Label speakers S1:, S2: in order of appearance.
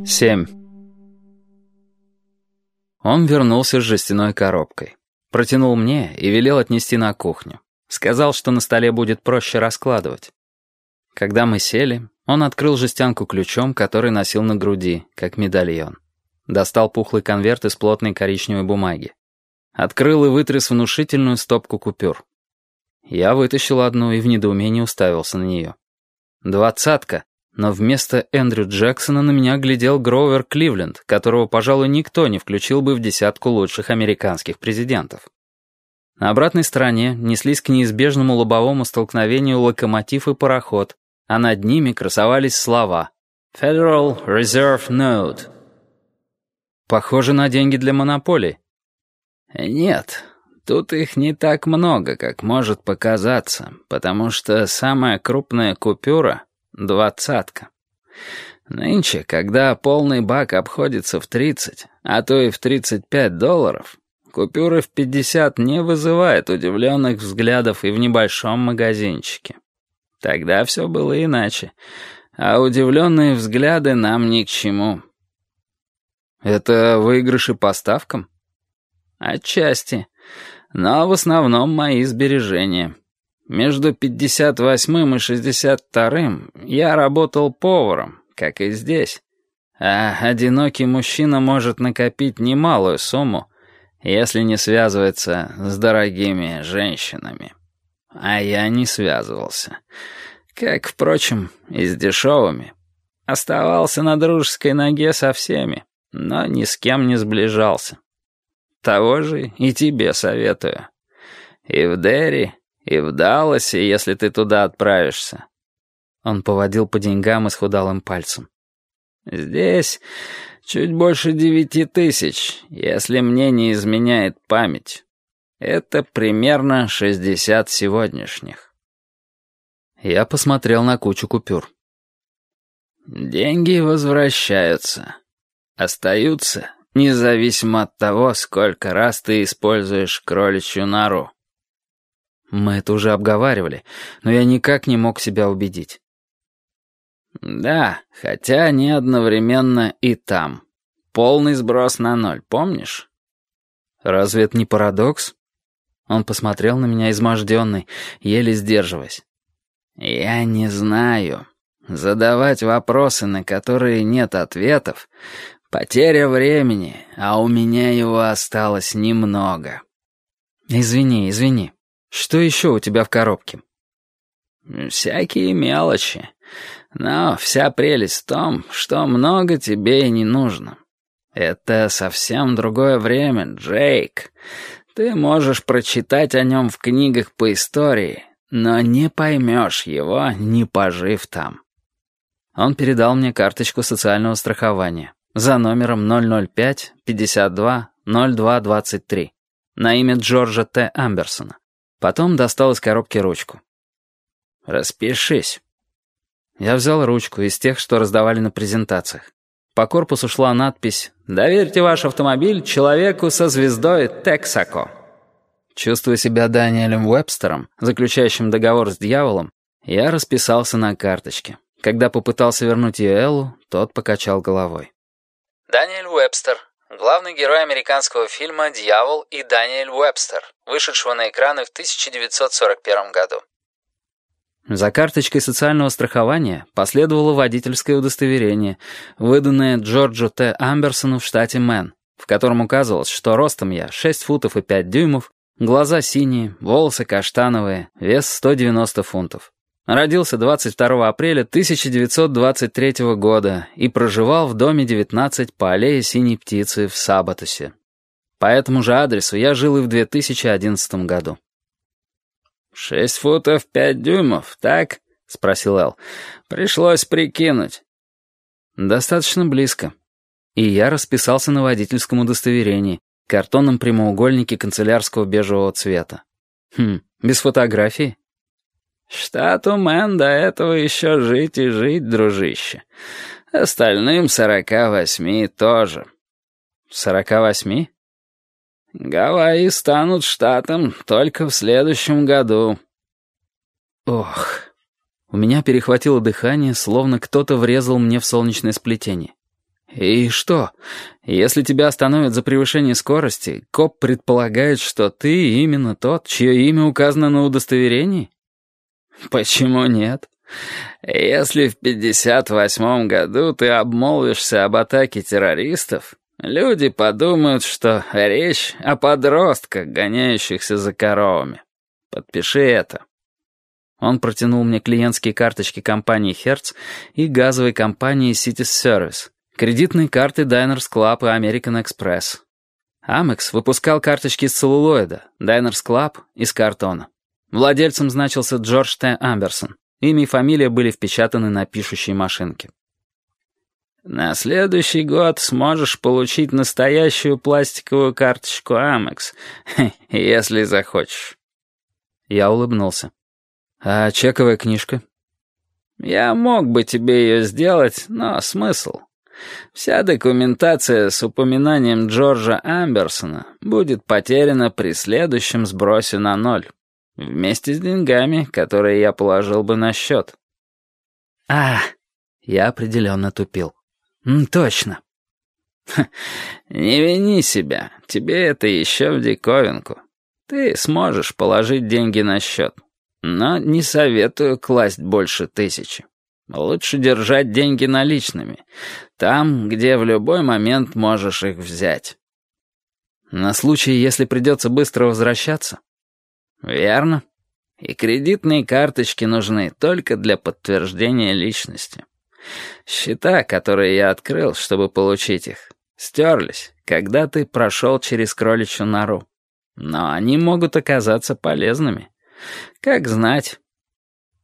S1: 7. Он вернулся с жестяной коробкой. Протянул мне и велел отнести на кухню. Сказал, что на столе будет проще раскладывать. Когда мы сели, он открыл жестянку ключом, который носил на груди, как медальон. Достал пухлый конверт из плотной коричневой бумаги. Открыл и вытряс внушительную стопку купюр. Я вытащил одну и в недоумении уставился на нее. 20-ка, но вместо Эндрю Джексона на меня глядел Гроувер Кливленд, которого, пожалуй, никто не включил бы в десятку лучших американских президентов. На обратной стороне неслись к неизбежному лобовому столкновению локомотив и пароход, а над ними красовались слова «Federal Reserve Note». Похоже на деньги для монополий.
S2: Нет, тут их не так много, как может показаться, потому что самая крупная купюра — 20-ка. Нынче, когда полный бак обходится в 30, а то и в $35, купюры в 50 не вызывают удивленных взглядов и в небольшом магазинчике. Тогда все было иначе, а удивленные взгляды нам ни к чему.
S1: Это выигрыши по ставкам?
S2: Отчасти, но в основном мои сбережения. Между 58-м и 62-м я работал поваром, как и здесь. А одинокий мужчина может накопить немалую сумму, если не связывается с дорогими женщинами. А я не связывался. Как, впрочем, и с дешевыми. Оставался на дружеской ноге со всеми, но ни с кем не сближался. Того же и тебе советую. И в Дерри, и в Далласе, если ты туда отправишься.
S1: Он поводил по деньгам исхудалым пальцем.
S2: Здесь чуть больше 9000, если мне не изменяет память. Это примерно 60 сегодняшних.
S1: Я посмотрел на кучу купюр.
S2: Деньги возвращаются. Остаются, независимо от того, сколько раз ты используешь кроличью нору.
S1: Мы это уже обговаривали, но я никак не мог себя убедить.
S2: Да, хотя они одновременно и там. Полный сброс на 0, помнишь?
S1: Разве это не парадокс? Он посмотрел на меня изможденный, еле сдерживаясь.
S2: Я не знаю. Задавать вопросы, на которые нет ответов, потеря времени, а у меня его осталось немного.
S1: Извини. Что еще у тебя в коробке?
S2: Всякие мелочи. Но вся прелесть в том, что много тебе и не нужно. Это совсем другое время, Джейк. Ты можешь прочитать о нем в книгах по истории, но не поймешь его, не пожив там.
S1: Он передал мне карточку социального страхования за номером 005-52-02-23 на имя Джорджа Т. Амберсона. Потом достал из коробки ручку.
S2: «Распишись».
S1: Я взял ручку из тех, что раздавали на презентациях. По корпусу шла надпись «Доверьте ваш автомобиль человеку со звездой Тексако». Чувствуя себя Даниэлем Уэбстером, заключающим договор с дьяволом, я расписался на карточке. Когда попытался вернуть ее Эллу, тот покачал головой.
S3: Даниэль Уэбстер, главный герой американского фильма «Дьявол» и Даниэль Уэбстер, вышедшего на экраны в 1941 году.
S1: За карточкой социального страхования последовало водительское удостоверение, выданное Джорджу Т. Амберсону в штате Мэн, в котором указывалось, что ростом я 6 футов и 5 дюймов, глаза синие, волосы каштановые, вес 190 фунтов. Родился 22 апреля 1923 года и проживал в доме 19 по аллее Синей Птицы в Сабатосе. По этому же адресу я жил и в 2011 году.
S2: 6 футов 5 дюймов, так?» — спросил Эл. «Пришлось прикинуть».
S1: «Достаточно близко». И я расписался на водительском удостоверении, картонном прямоугольнике канцелярского бежевого цвета. Без фотографии?
S2: «Штату Мэн до этого еще жить и жить, дружище. Остальным 48 тоже».
S1: 48?
S2: Гавайи станут штатом только в следующем году.
S1: Ох, у меня перехватило дыхание, словно кто-то врезал мне в солнечное сплетение. «И что? Если тебя остановят за превышение скорости, коп предполагает, что ты именно тот, чье имя указано на удостоверении?»
S2: «Почему нет? Если в 58 году ты обмолвишься об атаке террористов, люди подумают, что речь о подростках, гоняющихся за коровами. Подпиши это».
S1: Он протянул мне клиентские карточки компании «Hertz» и газовой компании «Cities Service», кредитные карты Diners Club и American Express. Amex выпускал карточки из целлулоида, Diners Club — из картона. Владельцем значился Джордж Т. Амберсон. Имя и фамилия были впечатаны на пишущей машинке.
S2: «На следующий год сможешь получить настоящую пластиковую карточку Amex, если захочешь».
S1: Я улыбнулся. «А чековая книжка?»
S2: «Я мог бы тебе ее сделать, но смысл? Вся документация с упоминанием Джорджа Амберсона будет потеряна при следующем сбросе на 0. Вместе с деньгами, которые я положил бы на счет».
S1: Я определенно тупил. «Точно».
S2: «Не вини себя, тебе это еще в диковинку. Ты сможешь положить деньги на счет, но не советую класть больше 1000. Лучше держать деньги наличными, там, где в любой момент можешь их взять».
S1: «На случай, если придется быстро возвращаться?»
S2: «Верно. И кредитные карточки нужны только для подтверждения личности. Счета, которые я открыл, чтобы получить их, стерлись, когда ты прошел через кроличью нору. Но они могут оказаться полезными. Как знать,